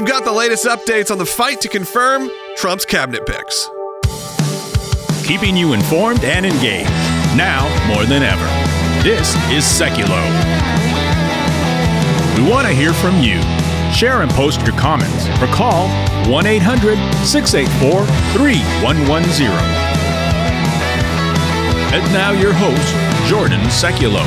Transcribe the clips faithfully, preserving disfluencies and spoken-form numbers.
We've got the latest updates on the fight to confirm Trump's cabinet picks. Keeping you informed and engaged, now more than ever. This is Seculo. We want to hear from you. Share and post your comments or call one eight hundred, six eight four, three one one zero. And now your host, Jordan Seculo.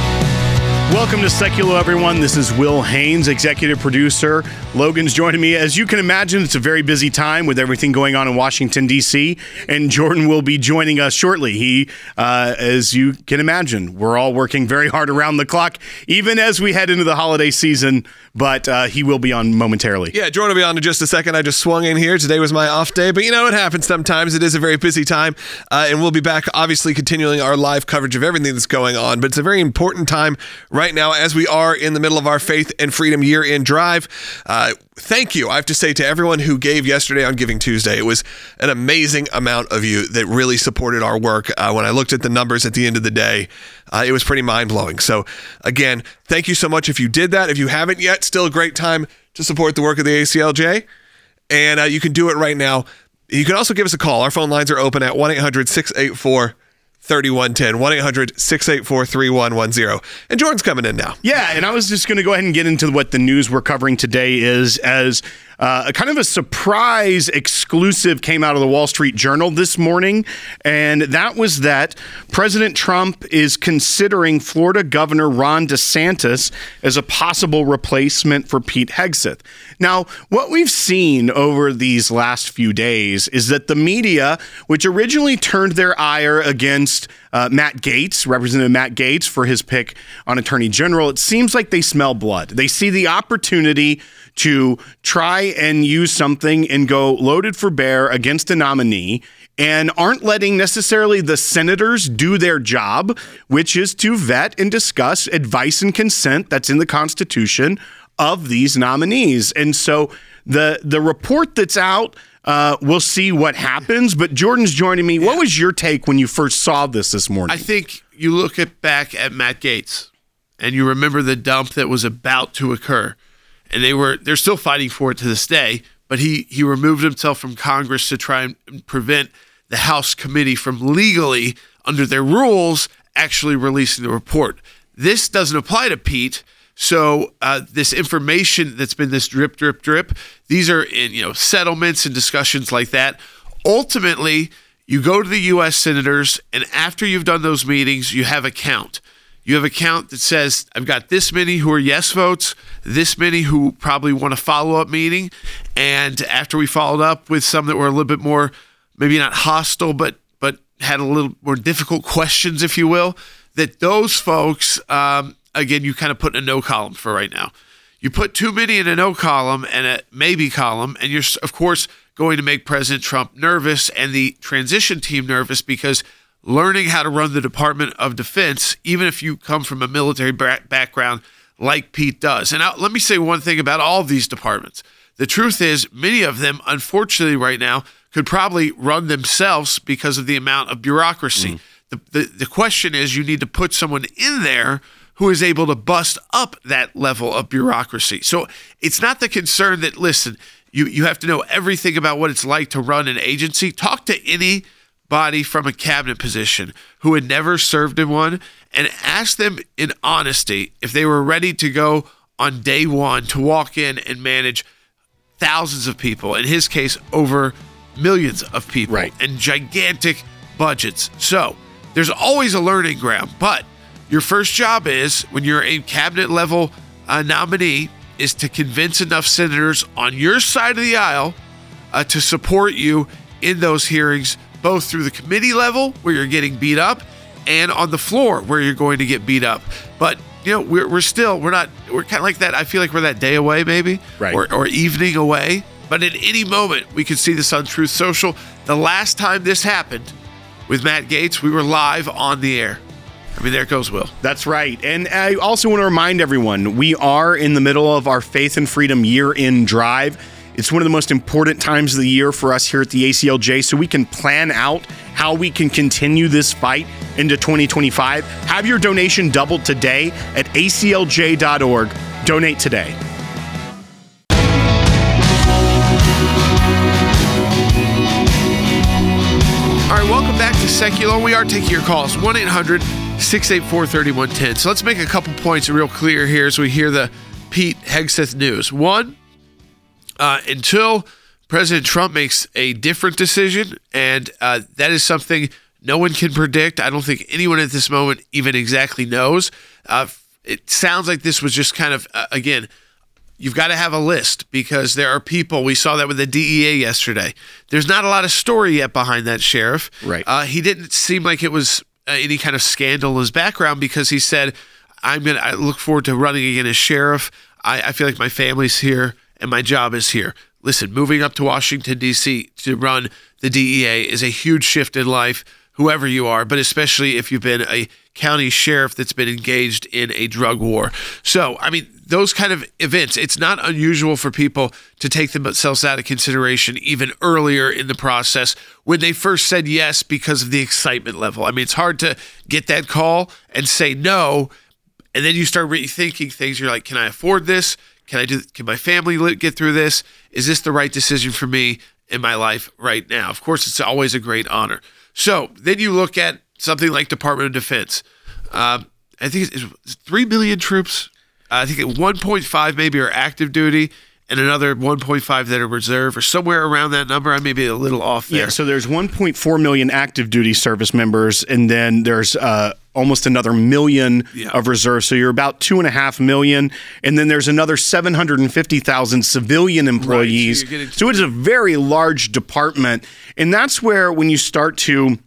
Welcome to Seculo, everyone. This is Will Haynes, executive producer. Logan's joining me. As you can imagine, it's a very busy time with everything going on in Washington, D C, and Jordan will be joining us shortly. He, uh, as you can imagine, we're all working very hard around the clock, even as we head into the holiday season, but uh, he will be on momentarily. Yeah, Jordan will be on in just a second. I just swung in here. Today was my off day, but you know, it happens sometimes. It is a very busy time, uh, and we'll be back, obviously, continuing our live coverage of everything that's going on, but it's a very important time right now as we are in the middle of our Faith and Freedom year-end drive. Uh, thank you, I have to say, to everyone who gave yesterday on Giving Tuesday. It was an amazing amount of you that really supported our work. Uh, when I looked at the numbers at the end of the day, uh, it was pretty mind-blowing. So again, thank you so much if you did that. If you haven't yet, still a great time to support the work of the A C L J. And uh, you can do it right now. You can also give us a call. Our phone lines are open at one eight hundred, six eight four, three one one zero, one eight hundred, six eight four, three one one zero. And Jordan's coming in now. Yeah, and I was just going to go ahead and get into what the news we're covering today is, as uh, a kind of a surprise exclusive came out of the Wall Street Journal this morning, and that was that President Trump is considering Florida Governor Ron DeSantis as a possible replacement for Pete Hegseth. Now, what we've seen over these last few days is that the media, which originally turned their ire against uh, Matt Gaetz, Representative Matt Gaetz, for his pick on Attorney General, it seems like they smell blood. They see the opportunity to try and use something and go loaded for bear against a nominee, and aren't letting necessarily the senators do their job, which is to vet and discuss advice and consent that's in the Constitution of these nominees. And so the the report that's out, uh, we'll see what happens. But Jordan's joining me. Yeah. What was your take when you first saw this this morning? I think you look at back at Matt Gaetz, and you remember the dump that was about to occur, and they were they're still fighting for it to this day. But he he removed himself from Congress to try and prevent the House committee from legally, under their rules, actually releasing the report. This doesn't apply to Pete. So uh, this information that's been this drip, drip, drip, these are in, you know, settlements and discussions like that. Ultimately, you go to the U S senators, and after you've done those meetings, you have a count. You have a count that says, I've got this many who are yes votes, this many who probably want a follow-up meeting, and after we followed up with some that were a little bit more, maybe not hostile, but but had a little more difficult questions, if you will, that those folks... Um, Again, you kind of put in a no column for right now. You put too many in a no column and a maybe column, and you're, of course, going to make President Trump nervous and the transition team nervous, because learning how to run the Department of Defense, even if you come from a military background like Pete does. And I, let me say one thing about all of these departments. The truth is, many of them, unfortunately, right now, could probably run themselves because of the amount of bureaucracy. Mm. The, the, the question is, you need to put someone in there who is able to bust up that level of bureaucracy. So it's not the concern that, listen, you, you have to know everything about what it's like to run an agency. Talk to anybody from a cabinet position who had never served in one and ask them in honesty if they were ready to go on day one to walk in and manage thousands of people, in his case, over millions of people, right, and gigantic budgets. So there's always a learning ground, but your first job is, when you're a cabinet level uh, nominee, is to convince enough senators on your side of the aisle uh, to support you in those hearings, both through the committee level where you're getting beat up and on the floor where you're going to get beat up. But, you know, we're, we're still, we're not, we're kind of like that. I feel like we're that day away maybe, right, or, or evening away. But at any moment, we could see this on Truth Social. The last time this happened with Matt Gaetz, we were live on the air. I mean, there goes Will. That's right. And I also want to remind everyone, we are in the middle of our Faith and Freedom year-end drive. It's one of the most important times of the year for us here at the A C L J, so we can plan out how we can continue this fight into twenty twenty-five. Have your donation doubled today at A C L J dot org. Donate today. Secular. We are taking your calls, one eight hundred six eight four three one one zero. So let's make a couple points real clear here as we hear the Pete Hegseth news. One, uh, until President Trump makes a different decision, and uh, that is something no one can predict. I don't think anyone at this moment even exactly knows. Uh, it sounds like this was just kind of, uh, again, you've got to have a list because there are people. We saw that with the D E A yesterday. There's not a lot of story yet behind that sheriff. Right. Uh, he didn't seem like it was uh, any kind of scandal in his background because he said, I'm going to I look forward to running again as sheriff. I, I feel like my family's here and my job is here. Listen, moving up to Washington, D C to run the D E A is a huge shift in life, whoever you are, but especially if you've been a county sheriff that's been engaged in a drug war. So, I mean, those kind of events, it's not unusual for people to take themselves out of consideration even earlier in the process when they first said yes because of the excitement level. I mean, it's hard to get that call and say no, and then you start rethinking things. You're like, can I afford this? Can I do? Can my family get through this? Is this the right decision for me in my life right now? Of course, it's always a great honor. So then you look at something like Department of Defense. Um, I think it's, it's three million troops. Uh, I think one point five maybe are active duty and another one point five that are reserve or somewhere around that number. I may be a little off there. Yeah, so there's one point four million active duty service members, and then there's uh, almost another million Yeah. of reserve. So you're about two and a half million. And then there's another seven hundred fifty thousand civilian employees. Right, so you're getting- So it's a very large department. And that's where when you start to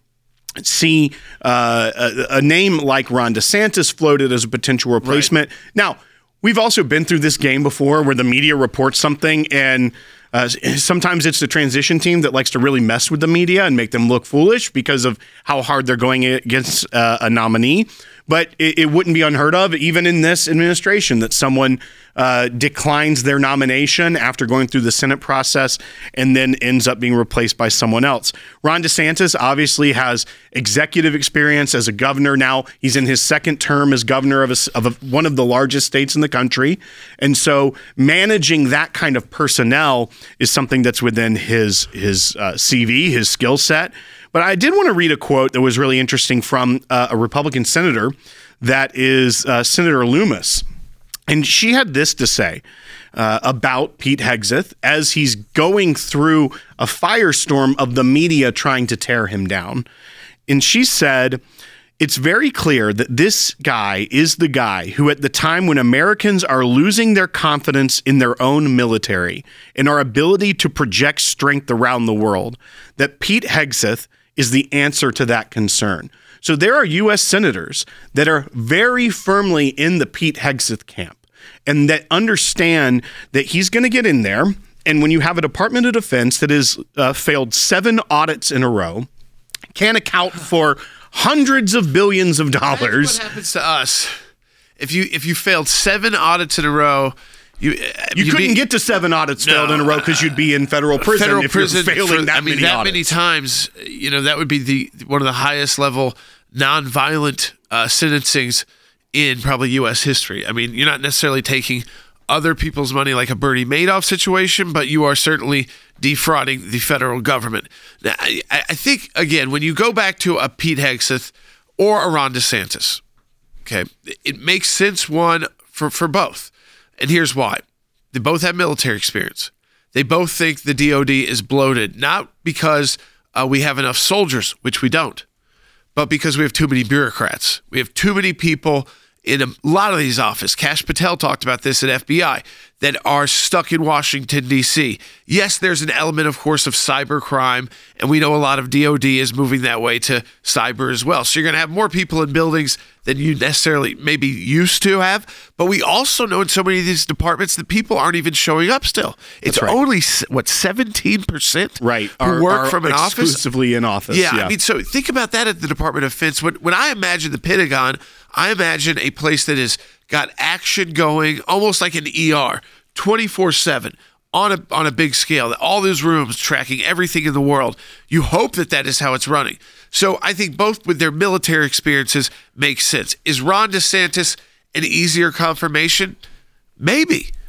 see uh, a, a name like Ron DeSantis floated as a potential replacement. Now, we've also been through this game before where the media reports something and uh, sometimes it's the transition team that likes to really mess with the media and make them look foolish because of how hard they're going against uh, a nominee. But it, it wouldn't be unheard of, even in this administration, that someone uh, declines their nomination after going through the Senate process and then ends up being replaced by someone else. Ron DeSantis obviously has executive experience as a governor. Now he's in his second term as governor of, a, of a, one of the largest states in the country. And so managing that kind of personnel is something that's within his, his uh, C V, his skill set. But I did want to read a quote that was really interesting from uh, a Republican senator that is uh, Senator Loomis. And she had this to say uh, about Pete Hegseth as he's going through a firestorm of the media trying to tear him down. And she said, it's very clear that this guy is the guy who, at the time when Americans are losing their confidence in their own military and our ability to project strength around the world, that Pete Hegseth is the answer to that concern. So there are U S senators that are very firmly in the Pete Hegseth camp and that understand that he's going to get in there. And when you have a Department of Defense that has uh, failed seven audits in a row, can't account for hundreds of billions of dollars. That's what happens to us if you if you failed seven audits in a row. You You you'd couldn't be- get to seven audits No, failed in a row because you'd be in federal prison federal if prison you're failing for, that I mean, many that audits. many times. You know, that would be the one of the highest level nonviolent uh, sentencings in probably U S history. I mean, you're not necessarily taking other people's money like a Bernie Madoff situation, but you are certainly defrauding the federal government. Now, I, I think, again, when you go back to a Pete Hegseth or a Ron DeSantis, okay, it makes sense, one, for, for both. And here's why. They both have military experience. They both think the D O D is bloated, not because uh, we have enough soldiers, which we don't, but because we have too many bureaucrats. We have too many people in a lot of these offices. Kash Patel talked about this at F B I, that are stuck in Washington, D C. Yes, there's an element, of course, of cyber crime, and we know a lot of D O D is moving that way to cyber as well. So you're going to have more people in buildings than you necessarily maybe used to have. But we also know in so many of these departments that people aren't even showing up still. It's right. only, what, seventeen percent Right. who Are- work are from an office? exclusively in office. Yeah, Yeah. I mean, so think about that at the Department of Defense. When, when I imagine the Pentagon, I imagine a place that has got action going, almost like an E R, twenty-four seven, on a on a big scale. All those rooms tracking everything in the world. You hope that that is how it's running. So I think both with their military experiences make sense. Is Ron DeSantis an easier confirmation? Maybe.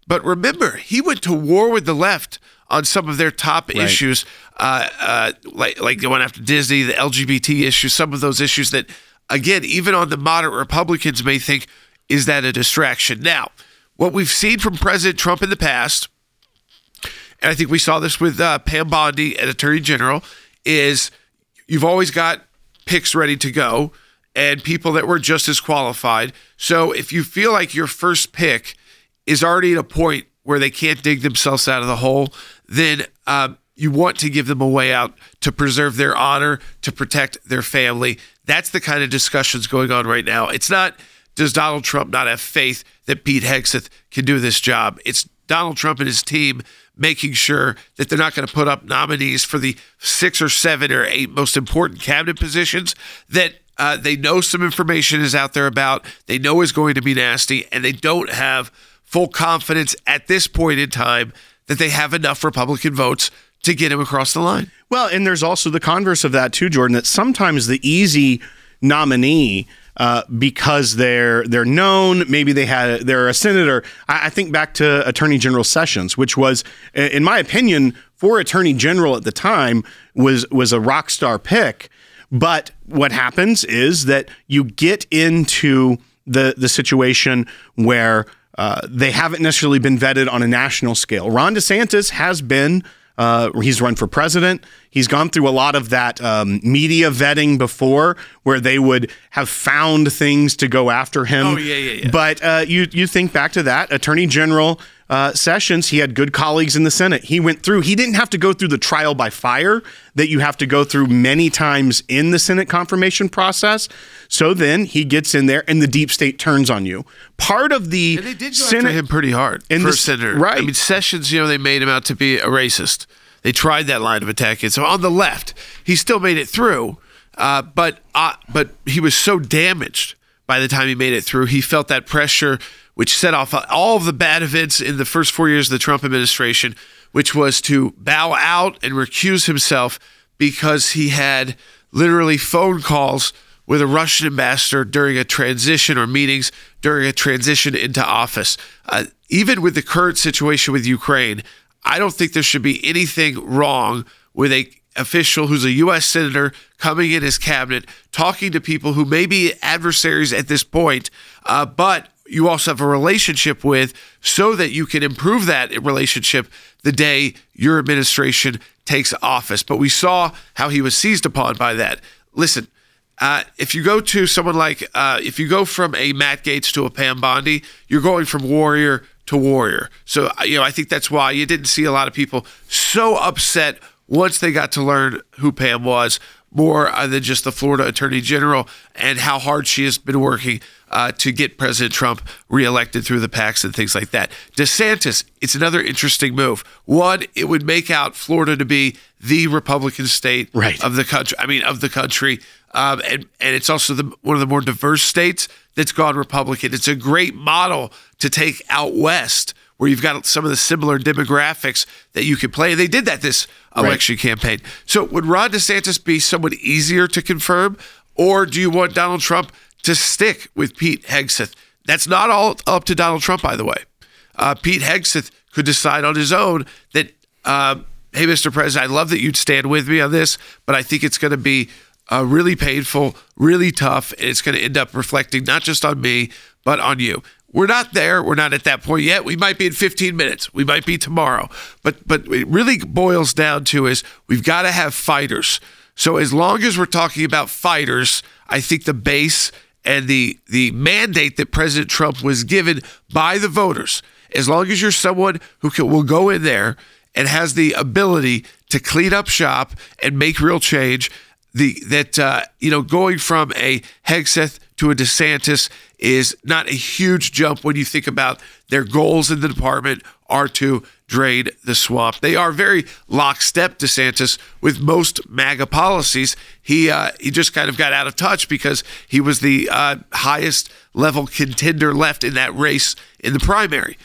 But remember, he went to war with the left on some of their top Right. issues, uh, uh, like like going after Disney, the L G B T issues, some of those issues that, again, even on the moderate Republicans may think, is that a distraction? Now, what we've seen from President Trump in the past, and I think we saw this with uh, Pam Bondi at Attorney General, is you've always got picks ready to go and people that were just as qualified. So if you feel like your first pick is already at a point where they can't dig themselves out of the hole, then um, you want to give them a way out to preserve their honor, to protect their family. That's the kind of discussions going on right now. It's not, does Donald Trump not have faith that Pete Hegseth can do this job? It's Donald Trump and his team making sure that they're not going to put up nominees for the six or seven or eight most important cabinet positions that uh, they know some information is out there about, they know is going to be nasty, and they don't have full confidence at this point in time that they have enough Republican votes to get him across the line. Well, and there's also the converse of that too, Jordan, that sometimes the easy nominee, uh, because they're they're known, maybe they had they're a senator. I, I think back to Attorney General Sessions, which was, in my opinion, for Attorney General at the time, was was a rock star pick. But what happens is that you get into the the situation where uh, they haven't necessarily been vetted on a national scale. Ron DeSantis has been. Uh, he's run for president. He's gone through a lot of that um, media vetting before, where they would have found things to go after him. Oh, yeah, yeah, yeah. But uh, you you think back to that, Attorney General uh, Sessions, he had good colleagues in the Senate. He went through, he didn't have to go through the trial by fire that you have to go through many times in the Senate confirmation process. So then he gets in there and the deep state turns on you. Part of the And they did go Senate, after him pretty hard in for the- senator. right. I mean, Sessions, you know, they made him out to be a racist. They tried that line of attack. And so on the left, he still made it through, uh, but uh, but he was so damaged by the time he made it through. He felt that pressure, which set off all of the bad events in the first four years of the Trump administration, which was to bow out and recuse himself because he had literally phone calls with a Russian ambassador during a transition or meetings during a transition into office. Uh, even with the current situation with Ukraine, I don't think there should be anything wrong with a official who's a U S senator coming in his cabinet, talking to people who may be adversaries at this point, uh, but you also have a relationship with, so that you can improve that relationship the day your administration takes office. But we saw how he was seized upon by that. Listen, uh, if you go to someone like, uh, if you go from a Matt Gaetz to a Pam Bondi, you're going from warrior to warrior. So, you know, I think that's why you didn't see a lot of people so upset once they got to learn who Pam was, more uh, than just the Florida Attorney General and how hard she has been working uh, to get President Trump reelected through the PACs and things like that. DeSantis, it's another interesting move. One, it would make out Florida to be the Republican state Right. of the country. I mean, of the country. Um, and, and it's also the, one of the more diverse states that's gone Republican. It's a great model to take out west, where you've got some of the similar demographics that you could play. They did that this election campaign. So would Ron DeSantis be someone easier to confirm, or do you want Donald Trump to stick with Pete Hegseth? That's not all up to Donald Trump, by the way. Uh, Pete Hegseth could decide on his own that, uh, hey, Mister President, I'd love that you'd stand with me on this, but I think it's going to be uh, really painful, really tough, and it's going to end up reflecting not just on me, but on you. We're not there. We're not at that point yet. We might be in fifteen minutes. We might be tomorrow. But but it really boils down to is we've got to have fighters. So as long as we're talking about fighters, I think the base and the the mandate that President Trump was given by the voters, as long as you're someone who can, will go in there and has the ability to clean up shop and make real change, the that uh, you know, going from a Hegseth to a DeSantis is not a huge jump when you think about their goals in the department are to drain the swamp. They are very lockstep, DeSantis, with most MAGA policies. He uh, he just kind of got out of touch because he was the uh, highest level contender left in that race in the primary.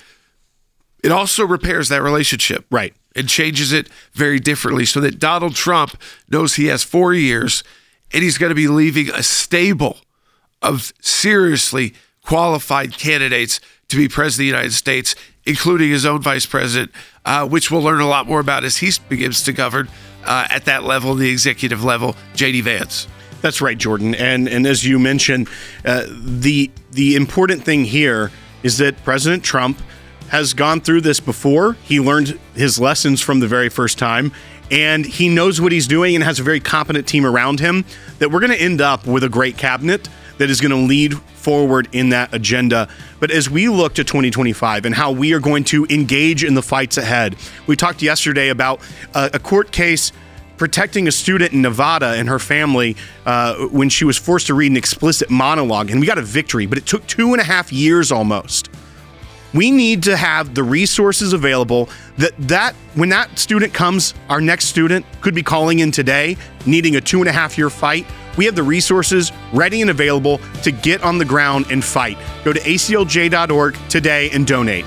It also repairs that relationship. Right. And changes it very differently so that Donald Trump knows he has four years and he's going to be leaving a stable of seriously qualified candidates to be president of the United States including his own vice president, uh, which we'll learn a lot more about as he begins to govern uh, at that level, the executive level, J D Vance. That's right, Jordan. And and as you mentioned, uh, the the important thing here is that President Trump has gone through this before. He learned his lessons from the very first time, and he knows what he's doing and has a very competent team around him, that we're going to end up with a great cabinet that is going to lead forward in that agenda. But as we look to twenty twenty-five and how we are going to engage in the fights ahead, we talked yesterday about a, a court case protecting a student in Nevada and her family uh, when she was forced to read an explicit monologue, and we got a victory, but it took two and a half years almost. We need to have the resources available that, that when that student comes, our next student could be calling in today, needing a two and a half year fight. We have the resources ready and available to get on the ground and fight. Go to A C L J dot org today and donate.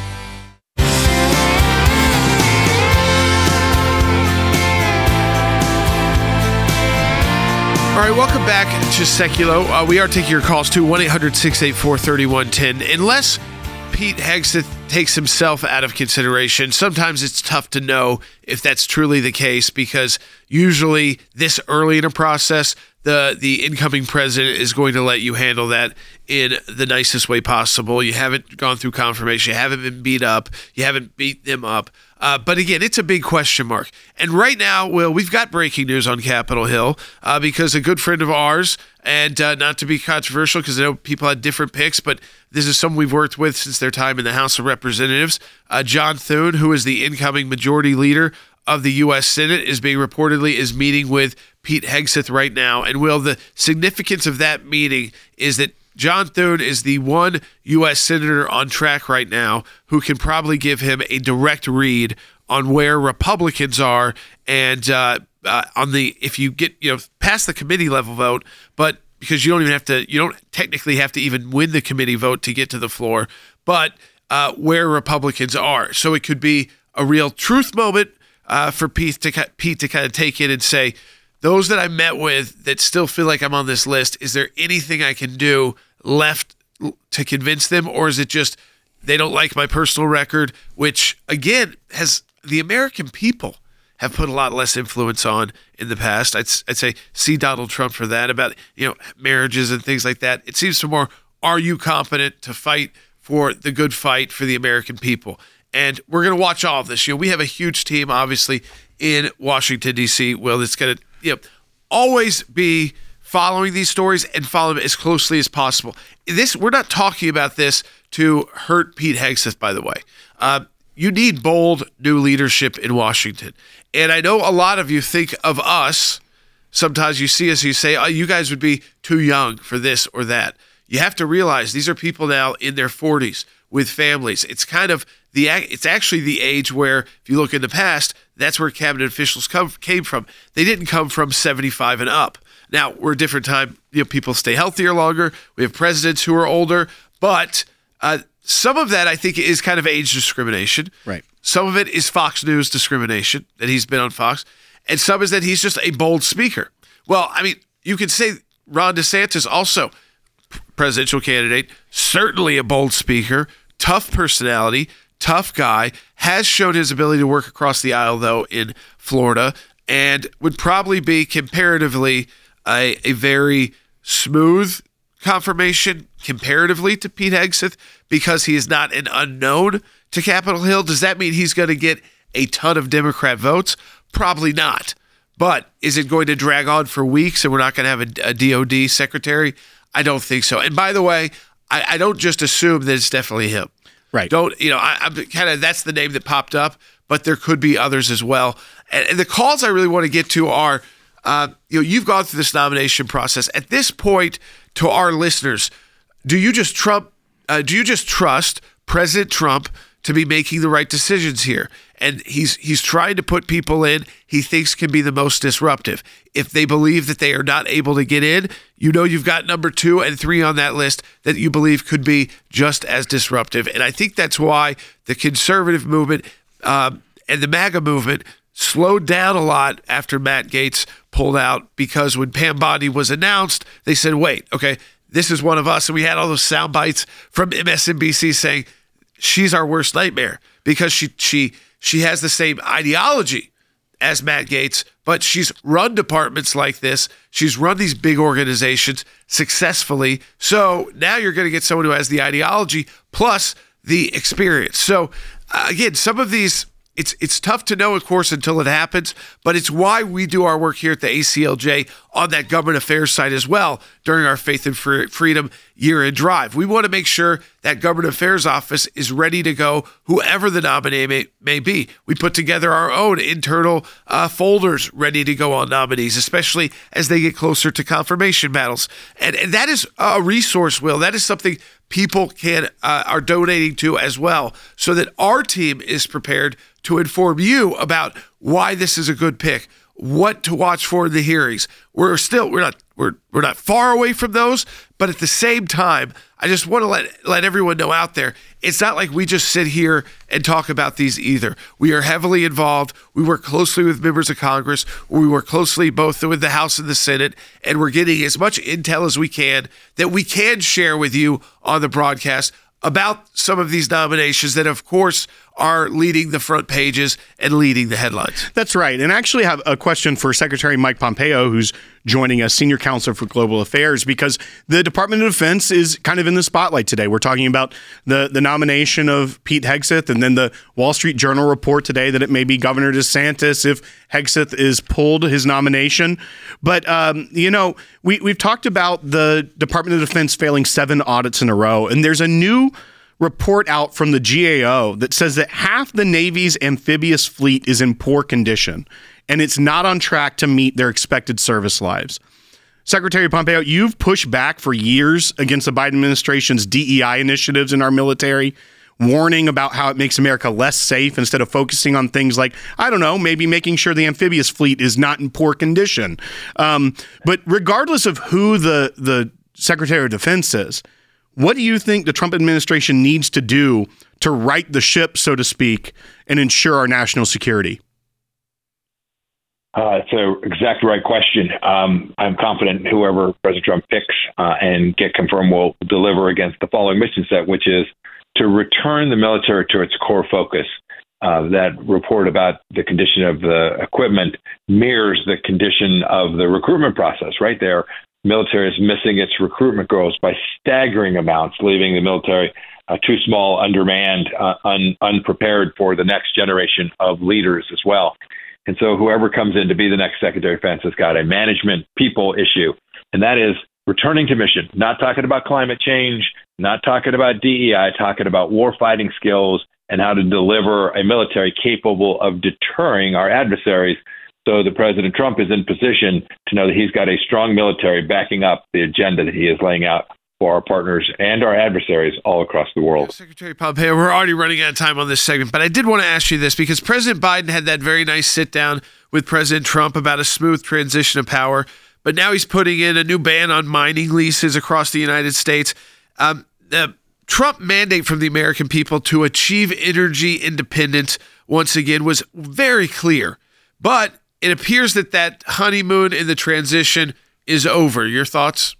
All right, welcome back to Seculo. Uh, we are taking your calls to one eight hundred six eight four three one one zero. Unless Pete Hegseth takes himself out of consideration, sometimes it's tough to know if that's truly the case, because usually this early in a process, the the incoming president is going to let you handle that in the nicest way possible. You haven't gone through confirmation. You haven't been beat up. You haven't beat them up. Uh, but again, it's a big question mark. And right now, Will, we've got breaking news on Capitol Hill uh, because a good friend of ours, and uh, not to be controversial because I know people had different picks, but this is someone we've worked with since their time in the House of Representatives, uh, John Thune, who is the incoming majority leader of the U S Senate, is being reportedly is meeting with Pete Hegseth right now. And Will, the significance of that meeting is that John Thune is the one U S senator on track right now who can probably give him a direct read on where Republicans are, and uh, uh, on the if you get you know past the committee level vote, but because you don't even have to, you don't technically have to even win the committee vote to get to the floor, but uh, where Republicans are. So it could be a real truth moment uh, for Pete to Pete to kind of take in and say, those that I met with that still feel like I'm on this list, is there anything I can do left to convince them? Or is it just they don't like my personal record, which, again, has the American people have put a lot less influence on in the past. I'd, I'd say see Donald Trump for that, about you know marriages and things like that. It seems to more, are you competent to fight for the good fight for the American people? And we're going to watch all of this. You know, we have a huge team, obviously, in Washington, D C, Will, that's going to you know, always be following these stories and follow them as closely as possible. This we're not talking about this to hurt Pete Hegseth, by the way. Uh, you need bold new leadership in Washington. And I know a lot of you think of us, sometimes you see us, you say, oh, you guys would be too young for this or that. You have to realize these are people now in their forties with families. It's kind of the, it's actually the age where, if you look in the past, that's where cabinet officials come, came from. They didn't come from seventy-five and up. Now, we're a different time. You know, people stay healthier longer. We have presidents who are older, but uh, some of that, I think, is kind of age discrimination. Right. Some of it is Fox News discrimination, that he's been on Fox, and some is that he's just a bold speaker. Well, I mean, you could say Ron DeSantis, also presidential candidate, certainly a bold speaker, tough personality, tough guy, has shown his ability to work across the aisle, though, in Florida, and would probably be comparatively a, a very smooth confirmation comparatively to Pete Hegseth, because he is not an unknown to Capitol Hill. Does that mean he's going to get a ton of Democrat votes? Probably not. But is it going to drag on for weeks and we're not going to have a, a D O D secretary? I don't think so. And by the way, I, I don't just assume that it's definitely him. Right. Don't, you know, I, I'm kind of, that's the name that popped up, but there could be others as well. And, and the calls I really want to get to are, uh, you know, you've gone through this nomination process. At this point, to our listeners, do you just Trump, uh, do you just trust President Trump to be making the right decisions here? And he's he's trying to put people in he thinks can be the most disruptive. If they believe that they are not able to get in, you know you've got number two and three on that list that you believe could be just as disruptive. And I think that's why the conservative movement um, and the MAGA movement slowed down a lot after Matt Gaetz pulled out, because when Pam Bondi was announced, they said, wait, okay, this is one of us. And we had all those sound bites from M S N B C saying, she's our worst nightmare because she she she has the same ideology as Matt Gaetz, but she's run departments like this. She's run these big organizations successfully. So now you're going to get someone who has the ideology plus the experience. So uh, again, some of these, it's it's tough to know, of course, until it happens, but it's why we do our work here at the A C L J on that government affairs side as well during our Faith and Freedom year-end drive. We want to make sure that government affairs office is ready to go, whoever the nominee may, may be. We put together our own internal uh, folders ready to go on nominees, especially as they get closer to confirmation battles. And, and that is a resource, Will. That is something people can uh, are donating to as well, so that our team is prepared to inform you about why this is a good pick, what to watch for in the hearings. We're still we're not we're we're not far away from those, but at the same time, I just want to let let everyone know out there, it's not like we just sit here and talk about these either. We are heavily involved. We work closely with members of Congress. We work closely both with the House and the Senate, and we're getting as much intel as we can that we can share with you on the broadcast about some of these nominations that, of course, are leading the front pages and leading the headlines. That's right. And I actually have a question for Secretary Mike Pompeo, who's joining us, Senior Counsel for Global Affairs, because the Department of Defense is kind of in the spotlight today. We're talking about the, the nomination of Pete Hegseth, and then the Wall Street Journal report today that it may be Governor DeSantis if Hegseth is pulled his nomination. But, um, you know, we, we've talked about the Department of Defense failing seven audits in a row, and there's a new report out from the G A O that says that half the Navy's amphibious fleet is in poor condition, and it's not on track to meet their expected service lives. Secretary Pompeo, you've pushed back for years against the Biden administration's D E I initiatives in our military, warning about how it makes America less safe instead of focusing on things like, I don't know, maybe making sure the amphibious fleet is not in poor condition. Um, but regardless of who the, the Secretary of Defense is, what do you think the Trump administration needs to do to right the ship, so to speak, and ensure our national security? Uh, it's an exact right question. Um, I'm confident whoever President Trump picks uh, and get confirmed will deliver against the following mission set, which is to return the military to its core focus. Uh, that report about the condition of the equipment mirrors the condition of the recruitment process. Right there, military is missing its recruitment goals by staggering amounts, leaving the military uh, too small, undermanned, uh, un- unprepared for the next generation of leaders as well. And so whoever comes in to be the next Secretary of Defense has got a management people issue, and that is returning to mission, not talking about climate change, not talking about D E I, talking about war fighting skills and how to deliver a military capable of deterring our adversaries. So the President Trump is in position to know that he's got a strong military backing up the agenda that he is laying out for our partners and our adversaries all across the world. Yeah, Secretary Pompeo, we're already running out of time on this segment, but I did want to ask you this because President Biden had that very nice sit down with President Trump about a smooth transition of power, but now he's putting in a new ban on mining leases across the United States. Um, the Trump mandate from the American people to achieve energy independence, once again, was very clear, but it appears that that honeymoon in the transition is over. Your thoughts?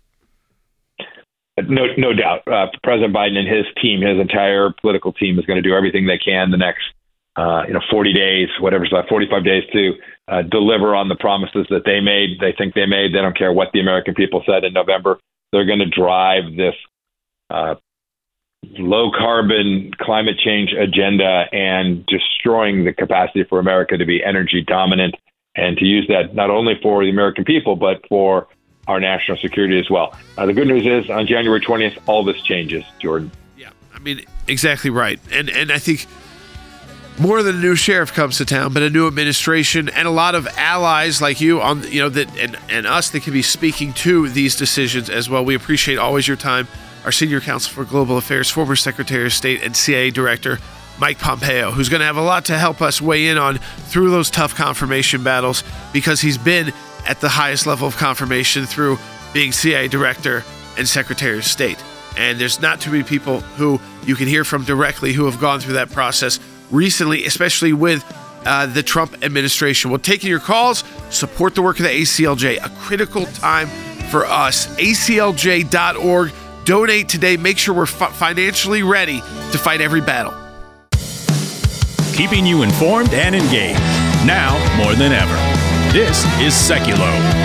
No, no doubt. Uh, President Biden and his team, his entire political team, is going to do everything they can the next, uh, you know, forty days, whatever's left, forty-five days to uh, deliver on the promises that they made. They think they made. They don't care what the American people said in November. They're going to drive this uh, low carbon climate change agenda and destroying the capacity for America to be energy dominant, and to use that not only for the American people, but for our national security as well. Uh, the good news is on January twentieth, all this changes, Jordan. Yeah, I mean, exactly right. And and I think more than a new sheriff comes to town, but a new administration and a lot of allies like you on, you know, that and, and us that can be speaking to these decisions as well. We appreciate always your time. Our Senior Counsel for Global Affairs, former Secretary of State and C I A Director, Mike Pompeo, who's going to have a lot to help us weigh in on through those tough confirmation battles, because he's been at the highest level of confirmation through being C I A Director and Secretary of State. And there's not too many people who you can hear from directly who have gone through that process recently, especially with uh, the Trump administration. We're taking your calls. Support the work of the A C L J, a critical time for us. A C L J dot org. Donate today. Make sure we're fi- financially ready to fight every battle. Keeping you informed and engaged, now more than ever. This is Seculo.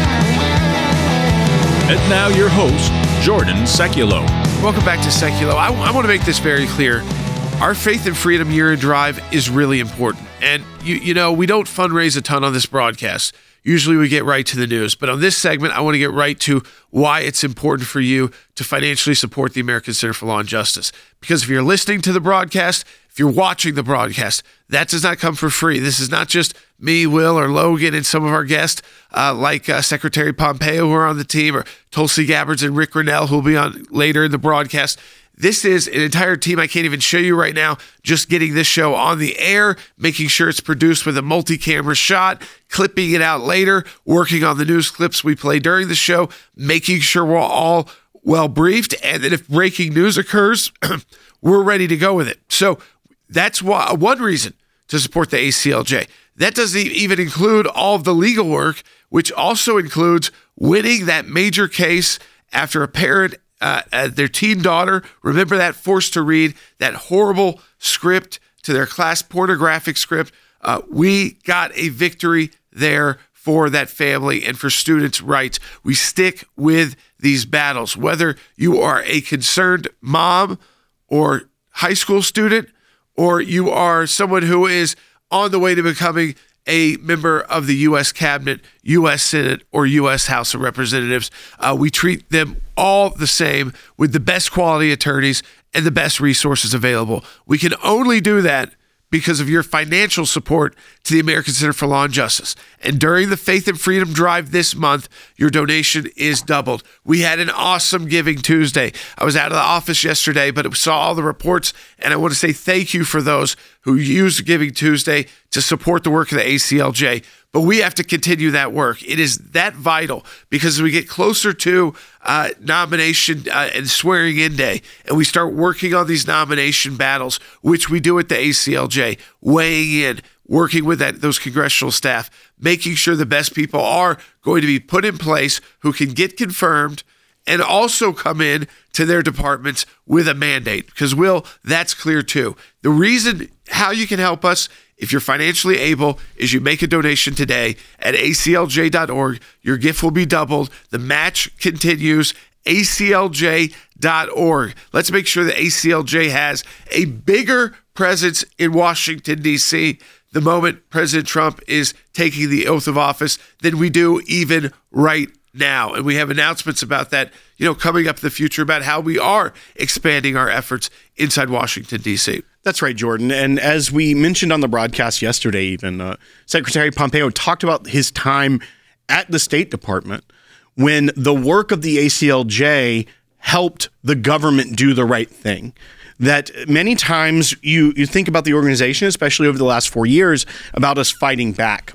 And now your host, Jordan Seculo. Welcome back to Seculo. I, I want to make this very clear. Our Faith and Freedom Year in Drive is really important. And, you, you know, we don't fundraise a ton on this broadcast. Usually we get right to the news. But on this segment, I want to get right to why it's important for you to financially support the American Center for Law and Justice. Because if you're listening to the broadcast, if you're watching the broadcast, that does not come for free. This is not just me, Will, or Logan, and some of our guests uh, like uh, Secretary Pompeo who are on the team, or Tulsi Gabbard and Rick Grinnell who will be on later in the broadcast. This is an entire team I can't even show you right now, just getting this show on the air, making sure it's produced with a multi-camera shot, clipping it out later, working on the news clips we play during the show, making sure we're all well briefed, and that if breaking news occurs, we're ready to go with it. So that's why, one reason to support the A C L J. That doesn't even include all of the legal work, which also includes winning that major case after a parent Uh, uh, their teen daughter, remember that, forced to read that horrible script to their class, pornographic script. Uh, we got a victory there for that family and for students' rights. We stick with these battles, whether you are a concerned mom or high school student, or you are someone who is on the way to becoming a member of the U S Cabinet, U S Senate, or U S House of Representatives. Uh, we treat them all the same with the best quality attorneys and the best resources available. We can only do that because of your financial support to the American Center for Law and Justice. And during the Faith and Freedom Drive this month, your donation is doubled. We had an awesome Giving Tuesday. I was out of the office yesterday, but I saw all the reports, and I want to say thank you for those who used Giving Tuesday to support the work of the A C L J. But we have to continue that work. It is that vital, because as we get closer to uh, nomination uh, and swearing in day, and we start working on these nomination battles, which we do at the A C L J, weighing in, working with that, those congressional staff, making sure the best people are going to be put in place who can get confirmed and also come in to their departments with a mandate. Because, Will, that's clear too. The reason how you can help us, if you're financially able, is you make a donation today at A C L J dot org. Your gift will be doubled. The match continues. A C L J dot org. Let's make sure that A C L J has a bigger presence in Washington, D C the moment President Trump is taking the oath of office than we do even right now. And we have announcements about that, you know, coming up in the future about how we are expanding our efforts inside Washington, D C That's right, Jordan. And as we mentioned on the broadcast yesterday, even uh, Secretary Pompeo talked about his time at the State Department when the work of the A C L J helped the government do the right thing. That many times you, you think about the organization, especially over the last four years, about us fighting back.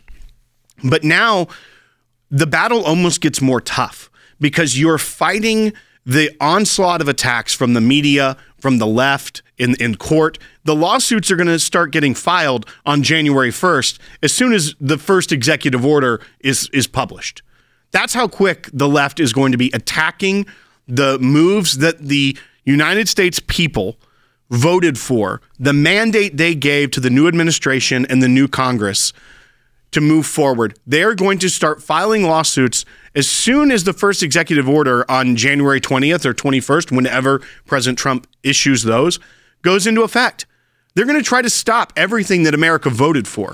But now the battle almost gets more tough because you're fighting the onslaught of attacks from the media, from the left, in, in court. The lawsuits are going to start getting filed on January first as soon as the first executive order is, is published. That's how quick the left is going to be attacking the moves that the United States people voted for, the mandate they gave to the new administration and the new Congress to move forward. They're going to start filing lawsuits as soon as the first executive order on January twentieth or twenty-first, whenever President Trump issues those, goes into effect. They're going to try to stop everything that America voted for.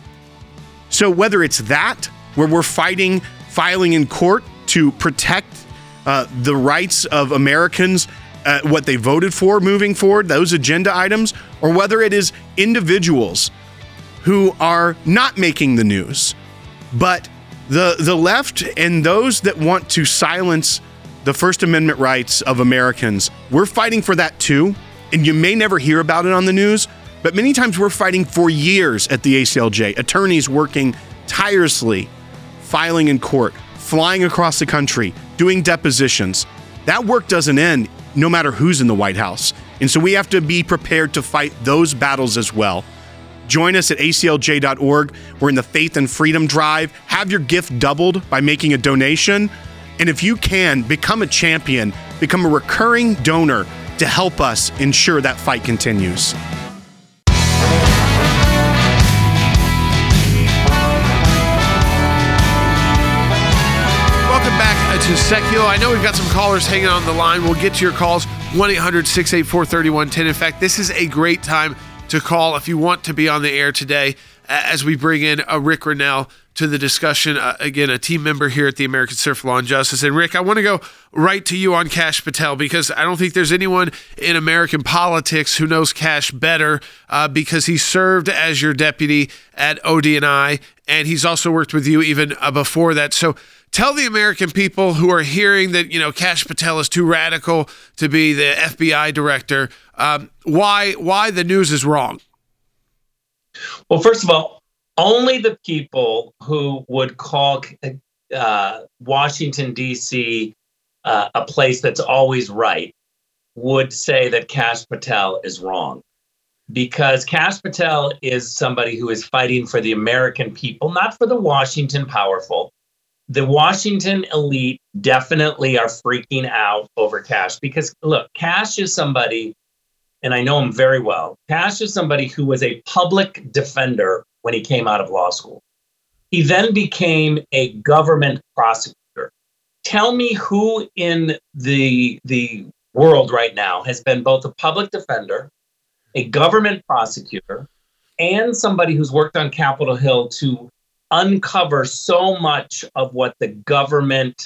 So whether it's that, where we're fighting, filing in court to protect uh, the rights of Americans, uh, what they voted for moving forward, those agenda items, or whether it is individuals who are not making the news, but the the left and those that want to silence the First Amendment rights of Americans, we're fighting for that too. And you may never hear about it on the news, but many times we're fighting for years at the A C L J. Attorneys working tirelessly, filing in court, flying across the country, doing depositions. That work doesn't end no matter who's in the White House. And so we have to be prepared to fight those battles as well. Join us at A C L J dot org. We're in the Faith and Freedom Drive. Have your gift doubled by making a donation. And if you can, become a champion become a recurring donor to help us ensure that fight continues. Welcome back to Secular. I know we've got some callers hanging on the line. We'll get to your calls, one eight hundred six eight four three one one zero. In fact, this is a great time to call if you want to be on the air today as we bring in uh, Rick Grenell to the discussion. Uh, again, a team member here at the American Center for Law and Justice. And Rick, I want to go right to you on Kash Patel, because I don't think there's anyone in American politics who knows Kash better, uh, because he served as your deputy at O D N I, and he's also worked with you even uh, before that. So tell the American people who are hearing that, you know, Kash Patel is too radical to be the F B I director, um, why why the news is wrong. Well, first of all, only the people who would call uh, Washington, D C uh, a place that's always right would say that Kash Patel is wrong. Because Kash Patel is somebody who is fighting for the American people, not for the Washington powerful. The Washington elite definitely are freaking out over Kash because, look, Kash is somebody, and I know him very well. Kash is somebody who was a public defender when he came out of law school. He then became a government prosecutor. Tell me who in the, the world right now has been both a public defender, a government prosecutor, and somebody who's worked on Capitol Hill to uncover so much of what the government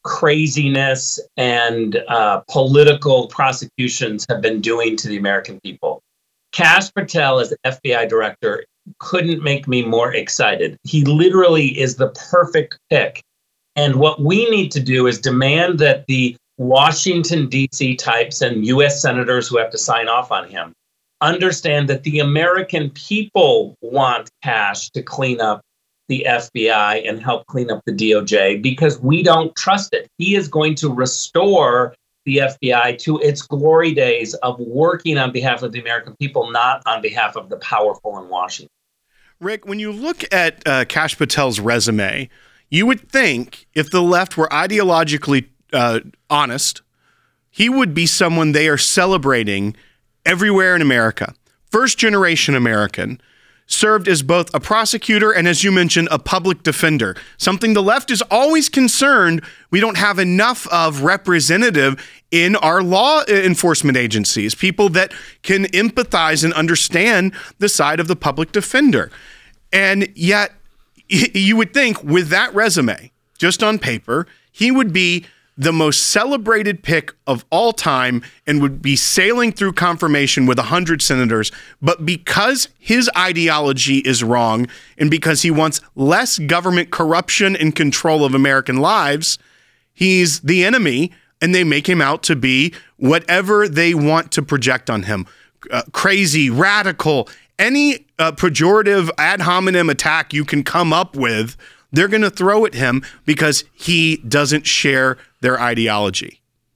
craziness and uh, political prosecutions have been doing to the American people. Kash Patel as the F B I director couldn't make me more excited. He literally is the perfect pick. And what we need to do is demand that the Washington, D C types and U S senators who have to sign off on him understand that the American people want Kash to clean up the F B I and help clean up the D O J because we don't trust it. He is going to restore the F B I to its glory days of working on behalf of the American people, not on behalf of the powerful in Washington. Rick, when you look at uh, Kash Patel's resume, you would think if the left were ideologically uh, honest, he would be someone they are celebrating everywhere in America. First generation American, served as both a prosecutor and, as you mentioned, a public defender, something the left is always concerned we don't have enough of representative in our law enforcement agencies, people that can empathize and understand the side of the public defender. And yet, you would think with that resume, just on paper, he would be the most celebrated pick of all time and would be sailing through confirmation with one hundred senators. But because his ideology is wrong and because he wants less government corruption and control of American lives, he's the enemy and they make him out to be whatever they want to project on him. Uh, crazy, radical, any uh, pejorative ad hominem attack you can come up with, they're going to throw at him because he doesn't share their ideology.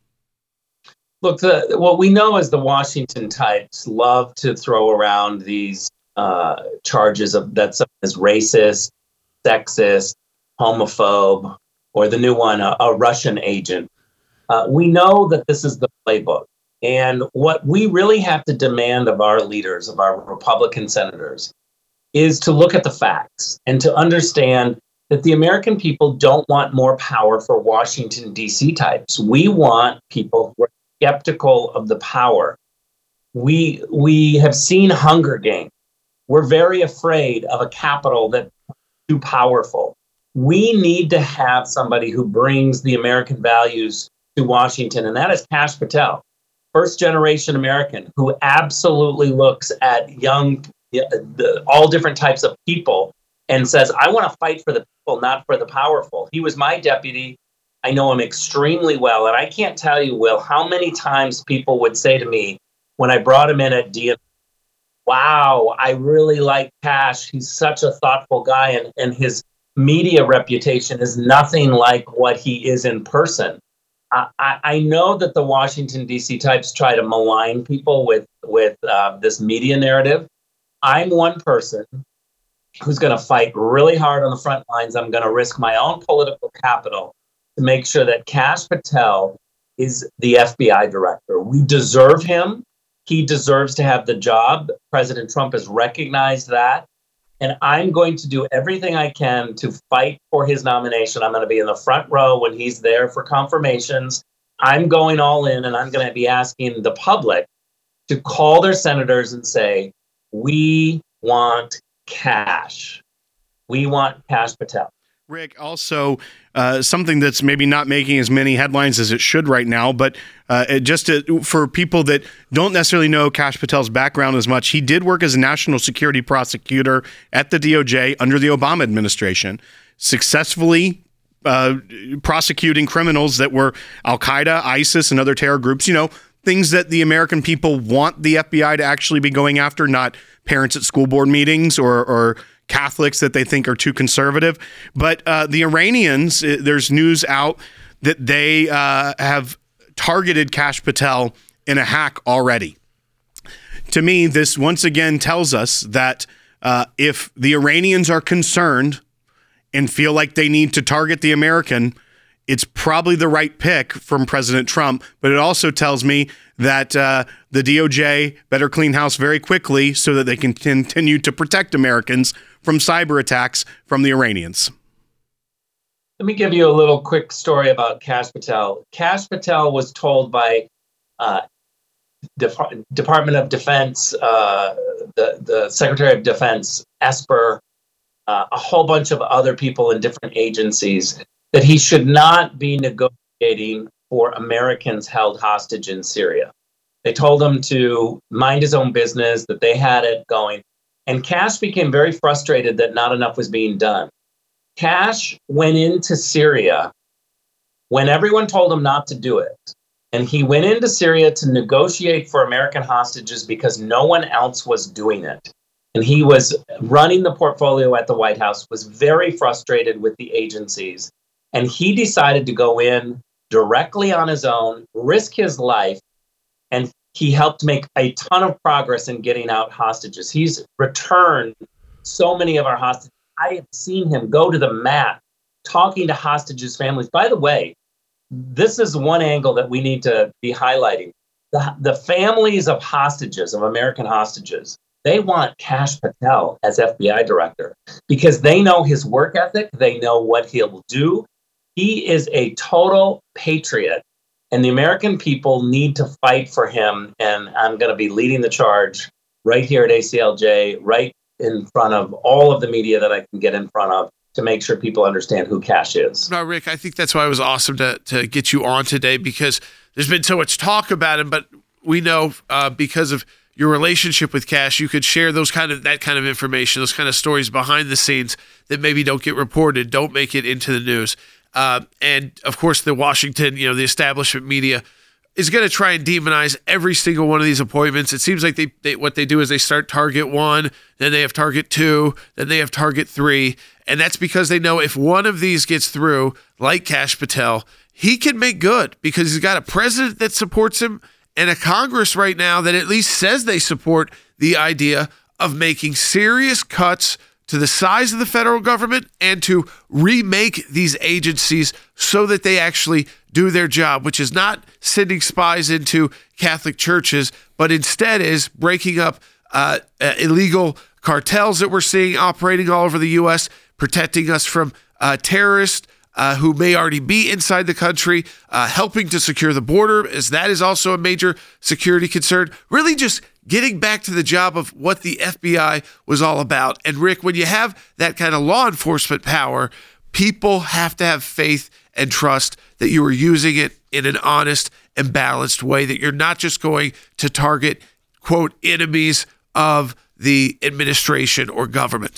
Look, the, what we know is the Washington types love to throw around these uh, charges of that someone is racist, sexist, homophobe, or the new one, a, a Russian agent. Uh, we know that this is the playbook. And what we really have to demand of our leaders, of our Republican senators, is to look at the facts and to understand that the American people don't want more power for Washington, D C types. We want people who are skeptical of the power. We, we have seen Hunger Games. We're very afraid of a capital that's too powerful. We need to have somebody who brings the American values to Washington, and that is Kash Patel, first generation American who absolutely looks at young, the, all different types of people and says, I want to fight for the people, not for the powerful. He was my deputy. I know him extremely well. And I can't tell you, Will, how many times people would say to me when I brought him in at D N I, wow, I really like Kash. He's such a thoughtful guy. And, and his media reputation is nothing like what he is in person. I, I, I know that the Washington, D C types try to malign people with, with uh, this media narrative. I'm one person who's going to fight really hard on the front lines. I'm going to risk my own political capital to make sure that Kash Patel is the F B I director. We deserve him. He deserves to have the job. President Trump has recognized that. And I'm going to do everything I can to fight for his nomination. I'm going to be in the front row when he's there for confirmations. I'm going all in, and I'm going to be asking the public to call their senators and say, we want Kash. We want Kash Patel. Rick, also uh, something that's maybe not making as many headlines as it should right now, but uh, just to, for people that don't necessarily know Kash Patel's background as much, he did work as a national security prosecutor at the D O J under the Obama administration, successfully uh, prosecuting criminals that were Al-Qaeda, ISIS, and other terror groups, you know, things that the American people want the F B I to actually be going after, not parents at school board meetings or, or Catholics that they think are too conservative. But uh, the Iranians, uh, there's news out that they uh, have targeted Kash Patel in a hack already. To me, this once again tells us that uh, if the Iranians are concerned and feel like they need to target the American, it's probably the right pick from President Trump. But it also tells me that uh, the D O J better clean house very quickly so that they can continue to protect Americans from cyber attacks from the Iranians. Let me give you a little quick story about Kash Patel. Kash Patel was told by uh, Def- Department of Defense, uh, the, the Secretary of Defense, Esper, uh, a whole bunch of other people in different agencies, that he should not be negotiating for Americans held hostage in Syria. They told him to mind his own business, that they had it going. And Kash became very frustrated that not enough was being done. Kash went into Syria when everyone told him not to do it. And he went into Syria to negotiate for American hostages because no one else was doing it. And he was running the portfolio at the White House, was very frustrated with the agencies. And he decided to go in directly on his own, risk his life, and he helped make a ton of progress in getting out hostages. He's returned so many of our hostages. I have seen him go to the mat, talking to hostages' families. By the way, this is one angle that we need to be highlighting. The, the families of hostages, of American hostages, they want Kash Patel as F B I director because they know his work ethic. They know what he'll do. He is a total patriot. And the American people need to fight for him. And I'm going to be leading the charge right here at A C L J, right in front of all of the media that I can get in front of to make sure people understand who Kash is. No, Rick, I think that's why it was awesome to, to get you on today, because there's been so much talk about him, but we know uh, because of your relationship with Kash, you could share those kind of that kind of information, those kind of stories behind the scenes that maybe don't get reported, don't make it into the news. Uh, and of course, the Washington, you know, the establishment media is going to try and demonize every single one of these appointments. It seems like they, they what they do is they start target one, then they have target two, then they have target three. And that's because they know if one of these gets through, like Kash Patel, he can make good because he's got a president that supports him and a Congress right now that at least says they support the idea of making serious cuts to the size of the federal government and to remake these agencies so that they actually do their job, which is not sending spies into Catholic churches, but instead is breaking up uh, uh, illegal cartels that we're seeing operating all over the U S, protecting us from uh, terrorists uh, who may already be inside the country, uh, helping to secure the border, as that is also a major security concern. Really just getting back to the job of what the F B I was all about. And Rick, when you have that kind of law enforcement power, people have to have faith and trust that you are using it in an honest and balanced way, that you're not just going to target, quote, enemies of the administration or government.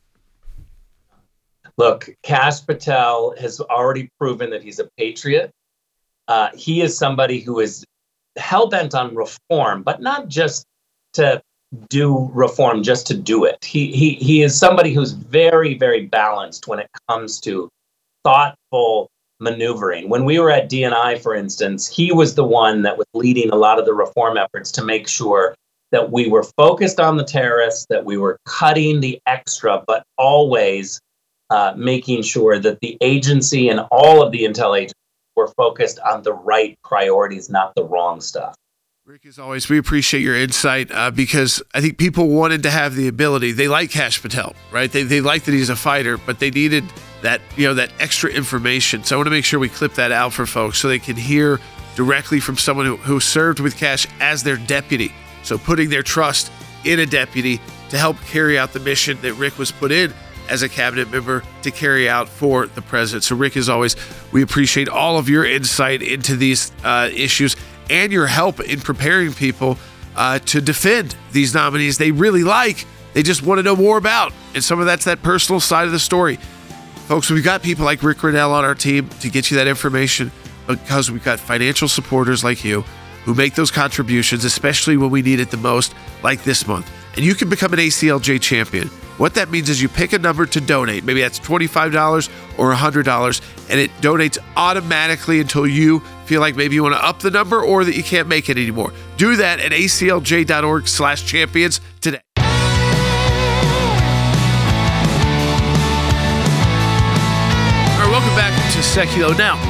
Look, Kash Patel has already proven that he's a patriot. Uh, he is somebody who is hell-bent on reform, but not just to do reform just to do it. He he he is somebody who's very, very balanced when it comes to thoughtful maneuvering. When we were at D N I, for instance, he was the one that was leading a lot of the reform efforts to make sure that we were focused on the terrorists, that we were cutting the extra, but always uh, making sure that the agency and all of the intel agencies we're focused on the right priorities, not the wrong stuff. Rick, as always, we appreciate your insight uh, because I think people wanted to have the ability. They like Kash Patel, right? They they like that he's a fighter, but they needed that, you know, that extra information. So I want to make sure we clip that out for folks so they can hear directly from someone who, who served with Kash as their deputy. So putting their trust in a deputy to help carry out the mission that Rick was put in as a cabinet member to carry out for the president. So Rick, as always, we appreciate all of your insight into these uh, issues and your help in preparing people uh, to defend these nominees they really like, they just want to know more about. And some of that's that personal side of the story. Folks, we've got people like Rick Grenell on our team to get you that information because we've got financial supporters like you who make those contributions, especially when we need it the most, like this month. And you can become an A C L J champion. What that means is you pick a number to donate. Maybe that's twenty-five dollars or one hundred dollars, and it donates automatically until you feel like maybe you want to up the number or that you can't make it anymore. Do that at A C L J dot org slash champions today. All right, welcome back to Seculo. Now,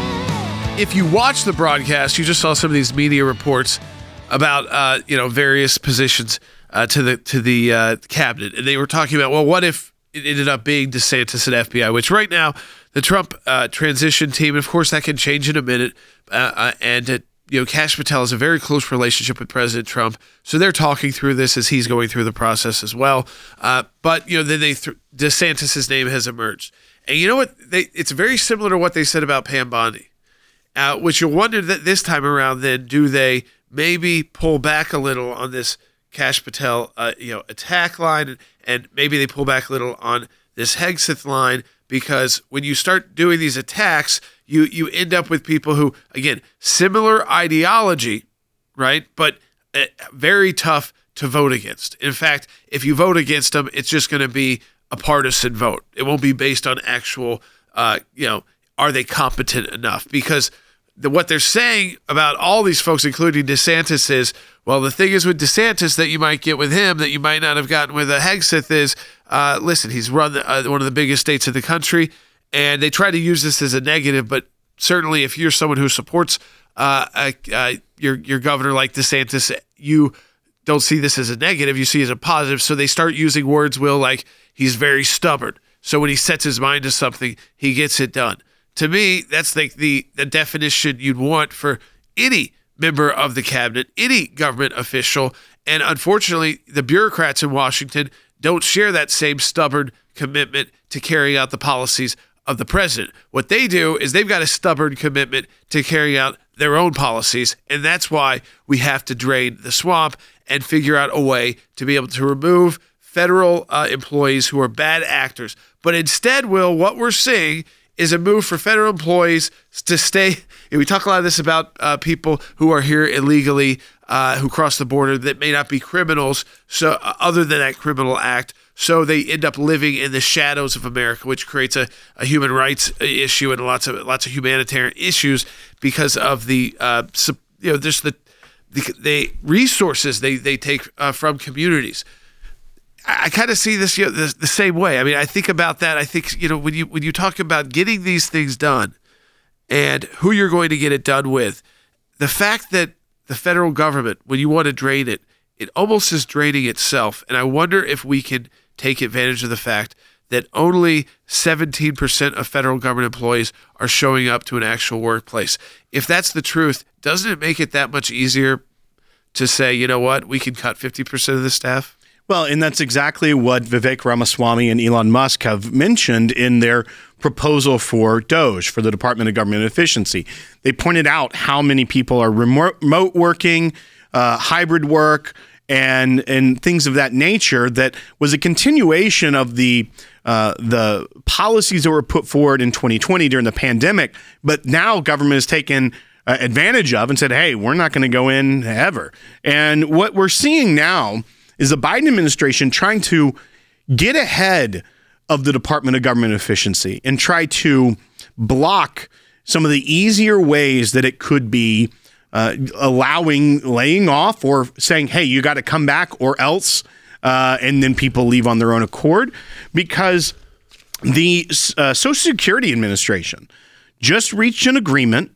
if you watch the broadcast, you just saw some of these media reports about uh, you know various positions uh, to the to the uh, cabinet, and they were talking about, well, what if it ended up being DeSantis at F B I? Which right now, the Trump uh, transition team, and of course that can change in a minute, uh, uh, and it, you know, Kash Patel has a very close relationship with President Trump, so they're talking through this as he's going through the process as well. Uh, but you know, then they th- DeSantis's name has emerged, and you know what? They it's very similar to what they said about Pam Bondi. Uh, which you'll wonder that this time around, then, do they maybe pull back a little on this Kash Patel, uh, you know, attack line, and, and maybe they pull back a little on this Hegseth line, because when you start doing these attacks, you you end up with people who, again, similar ideology, right, but uh, very tough to vote against. In fact, if you vote against them, it's just going to be a partisan vote. It won't be based on actual, uh, you know, are they competent enough? Because the, what they're saying about all these folks, including DeSantis, is, well, the thing is with DeSantis that you might get with him that you might not have gotten with a Hegseth is, uh, listen, he's run the, uh, one of the biggest states in the country, and they try to use this as a negative, but certainly if you're someone who supports uh, uh, uh, your, your governor like DeSantis, you don't see this as a negative, you see it as a positive, so they start using words, Will, like he's very stubborn. So when he sets his mind to something, he gets it done. To me, that's like the, the definition you'd want for any member of the cabinet, any government official. And unfortunately, the bureaucrats in Washington don't share that same stubborn commitment to carry out the policies of the president. What they do is they've got a stubborn commitment to carry out their own policies. And that's why we have to drain the swamp and figure out a way to be able to remove federal uh, employees who are bad actors. But instead, Will, what we're seeing is a move for federal employees to stay. We talk a lot of this about uh, people who are here illegally, uh, who cross the border that may not be criminals, so uh, other than that criminal act. So they end up living in the shadows of America, which creates a, a human rights issue and lots of lots of humanitarian issues because of the uh, you know just the the, the resources they they take uh, from communities. I kind of see this, you know, the, the same way. I mean, I think about that. I think, you know, when you when you talk about getting these things done and who you're going to get it done with, the fact that the federal government, when you want to drain it, it almost is draining itself. And I wonder if we can take advantage of the fact that only seventeen percent of federal government employees are showing up to an actual workplace. If that's the truth, doesn't it make it that much easier to say, you know what, we can cut fifty percent of the staff? Well, and that's exactly what Vivek Ramaswamy and Elon Musk have mentioned in their proposal for DOGE, for the Department of Government Efficiency. They pointed out how many people are remote working, uh, hybrid work, and and things of that nature. That was a continuation of the uh, the policies that were put forward in twenty twenty during the pandemic, but now government has taken uh, advantage of and said, hey, we're not going to go in ever. And what we're seeing now is the Biden administration trying to get ahead of the Department of Government Efficiency and try to block some of the easier ways that it could be uh, allowing laying off or saying, hey, you got to come back or else, uh, and then people leave on their own accord, because the uh, Social Security Administration just reached an agreement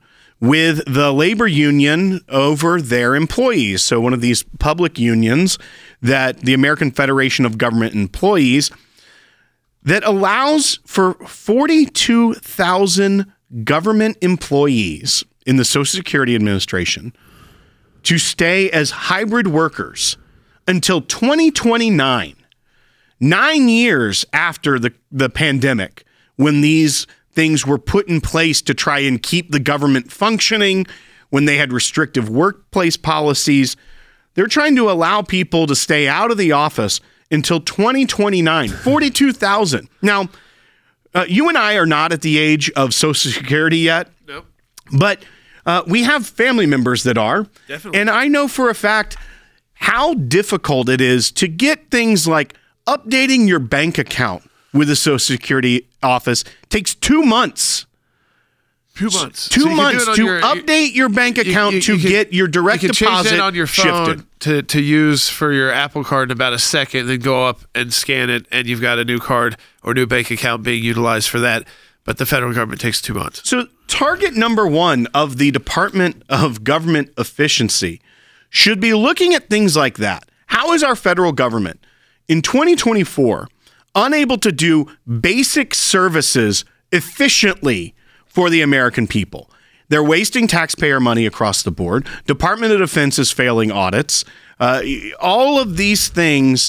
with the labor union over their employees. So one of these public unions, that the American Federation of Government Employees, that allows for forty-two thousand government employees in the Social Security Administration to stay as hybrid workers until twenty twenty-nine, nine years after the, the pandemic, when these things were put in place to try and keep the government functioning, when they had restrictive workplace policies. They're trying to allow people to stay out of the office until twenty twenty-nine, forty-two thousand. Now, uh, you and I are not at the age of Social Security yet, Nope. but uh, we have family members that are. Definitely. And I know for a fact how difficult it is to get things like updating your bank account with the Social Security office. Takes two months. Two months. Two So you can do months it on to your- update your bank you- account you- to you can- get your direct you can change deposit that on your phone shifted. to to use for your Apple Card in about a second, then go up and scan it, and you've got a new card or new bank account being utilized for that. But the federal government takes two months. So target number one of the Department of Government Efficiency should be looking at things like that. How is our federal government in twenty twenty-four unable to do basic services efficiently for the American people? They're wasting taxpayer money across the board. Department of Defense is failing audits. Uh, all of these things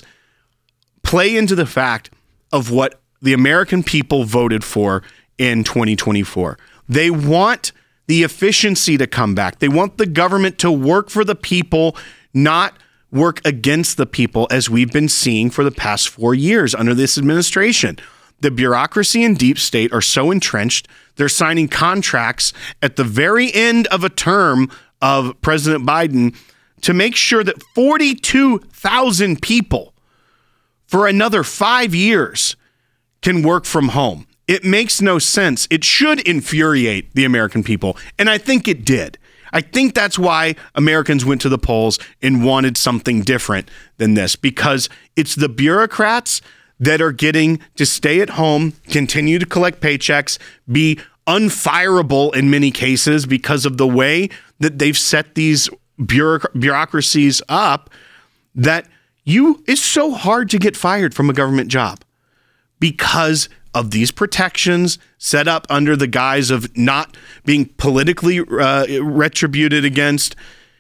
play into the fact of what the American people voted for in twenty twenty-four. They want the efficiency to come back. They want the government to work for the people, not work against the people, as we've been seeing for the past four years under this administration. The bureaucracy and deep state are so entrenched, they're signing contracts at the very end of a term of President Biden to make sure that forty-two thousand people for another five years can work from home. It makes no sense. It should infuriate the American people, and I think it did. I think that's why Americans went to the polls and wanted something different than this, because it's the bureaucrats that are getting to stay at home, continue to collect paychecks, be unfireable in many cases because of the way that they've set these bureauc- bureaucracies up, that you it's so hard to get fired from a government job because of these protections set up under the guise of not being politically uh, retributed against.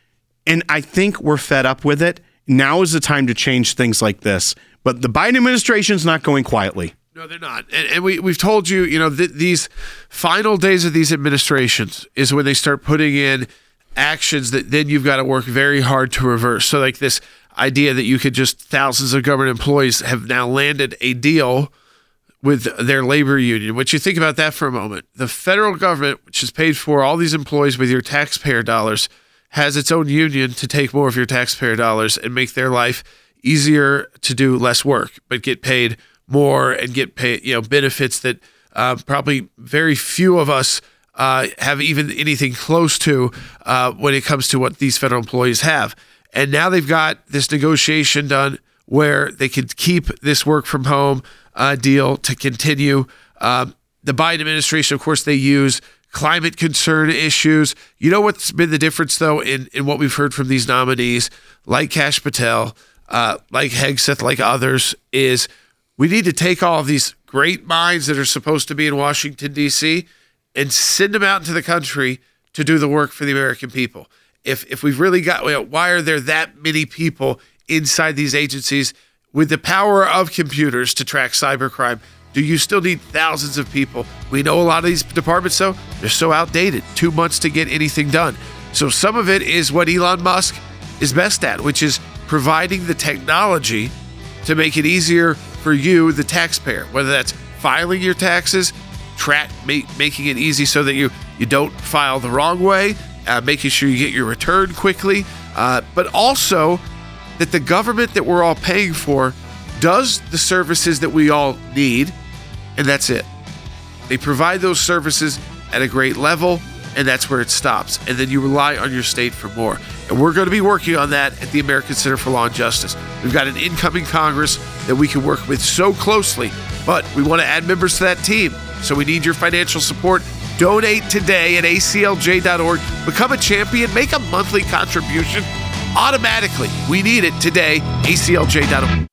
And I think we're fed up with it. Now is the time to change things like this. But the Biden administration's not going quietly. No, they're not. And, and we, we've told you, you know, th- these final days of these administrations is when they start putting in actions that then you've got to work very hard to reverse. So like this idea that you could just, thousands of government employees have now landed a deal with their labor union. Which you think about that for a moment. The federal government, which has paid for all these employees with your taxpayer dollars, has its own union to take more of your taxpayer dollars and make their life easier to do less work, but get paid more and get paid, you know, benefits that uh, probably very few of us uh, have even anything close to uh, when it comes to what these federal employees have. And now they've got this negotiation done where they could keep this work from home uh, deal to continue. Um, the Biden administration, of course, they use climate concern issues. You know what's been the difference, though, in, in what we've heard from these nominees, like Kash Patel, uh, like Hegseth, like others, is we need to take all of these great minds that are supposed to be in Washington, D C, and send them out into the country to do the work for the American people. If if we've really got, you know, why are there that many people inside these agencies with the power of computers to track cybercrime? Do you still need thousands of people? We know a lot of these departments, though, they're so outdated. Two months to get anything done. So some of it is what Elon Musk is best at, which is providing the technology to make it easier for you, the taxpayer, whether that's filing your taxes, track, make, making it easy so that you, you don't file the wrong way, uh, making sure you get your return quickly, uh, but also that the government that we're all paying for does the services that we all need, and that's it. They provide those services at a great level, and that's where it stops. And then you rely on your state for more. And we're going to be working on that at the American Center for Law and Justice. We've got an incoming Congress that we can work with so closely, but we want to add members to that team. So we need your financial support. Donate today at A C L J dot org. Become a champion. Make a monthly contribution automatically. We need it today. A C L J dot org.